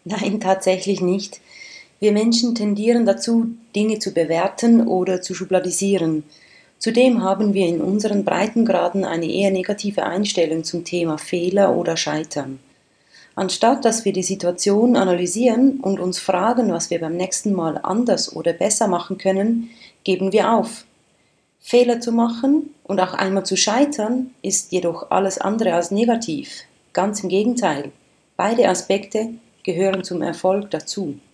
Nein, tatsächlich nicht. Wir Menschen tendieren dazu, Dinge zu bewerten oder zu schubladisieren. Zudem haben wir in unseren Breitengraden eine eher negative Einstellung zum Thema Fehler oder Scheitern. Anstatt dass wir die Situation analysieren und uns fragen, was wir beim nächsten Mal anders oder besser machen können, geben wir auf. Fehler zu machen und auch einmal zu scheitern ist jedoch alles andere als negativ. Ganz im Gegenteil. Beide Aspekte gehören zum Erfolg dazu.